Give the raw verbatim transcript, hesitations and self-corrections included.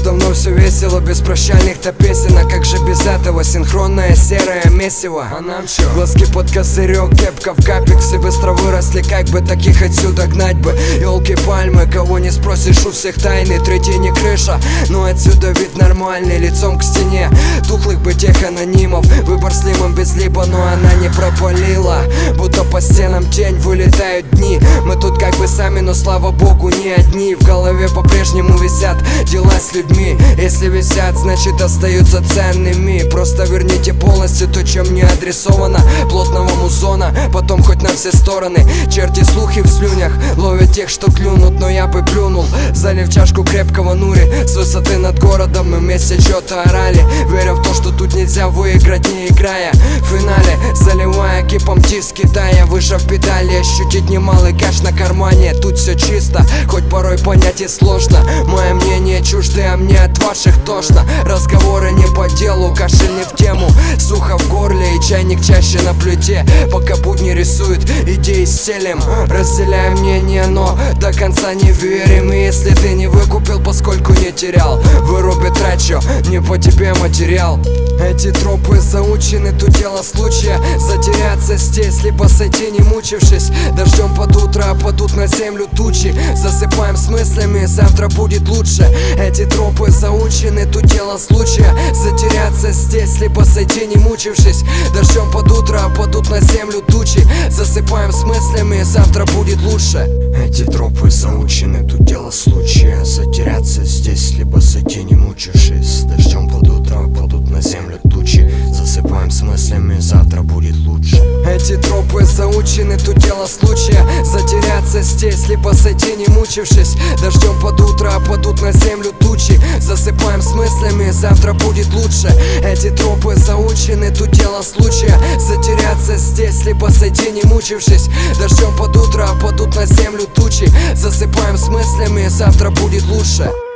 давно все весело, без прощальных-то песен. А как же без этого? Синхронное серое месиво. А нам чё? Глазки под козырек, кепка в капексе. Быстро выросли, как бы таких отсюда гнать бы. Елки, пальмы, кого не спросишь, у всех тайны. Третий не крыша, но отсюда вид нормальный. Лицом к стене, тухлых бы тех анонимов. Выбор с лимом без липа, но она не пропалила. Будто по стенам тень вылетают дни. Мы тут как бы сами, но слава богу не одни. В голове по-прежнему висят дела с людьми. Если висят, значит остаются ценными. Просто верните полностью то, чем не адресовано. Плотного музона, потом хоть на все стороны. Черти слухи в слюнях ловят тех, что клюнут. Но я бы плюнул, залив чашку крепкого нури. С высоты над городом мы вместе что-то орали, веря в то, что тут нельзя выиграть, не играя. В финале заливая кипом тис Китая, выжав педали, ощутить немалый кэш на кармане. Тут все чисто, хоть порой понять и сложно. Мое мнение чужды, а мне от ваших тошно. Разговоры не по делу, кашель не в тему. Сухо в горле и чайник чаще на плите. Пока будни рисуют, идеи стелем. Разделяем мнение, но до конца не верим. И если ты не выкупил, поскольку не терял, выруби трачу, не по тебе материал. Эти тропы заучены, тут дело случая. Затеряться здесь, либо сойти не мучившись. Дождем под утро, а падут на землю тучи. Засыпаем с мыслями, завтра будет лучше. Эти тропы заучены, тут дело случая. Затеряться здесь, либо сойти не мучившись. Дождем под утро, а падут на землю тучи. Засыпаем с мыслями, завтра будет лучше. Эти тропы заучены, тут дело случая. Затеряться здесь, либо сойти не мучившись. Дождем под утро, а падут на землю тучи. Засыпаем с мыслями, завтра будет лучше. Эти тропы заучены, тут дело случая. Затеряться здесь, либо сойти не мучившись. Дождем под утро, а падут на землю тучи. Засыпаем с мыслями, завтра будет лучше. Эти тропы заучены, тут дело случая. Затеряться здесь, либо сойти не мучившись. Дождем под утро, а падут на землю тучи. Засыпаем с мыслями, завтра будет лучше.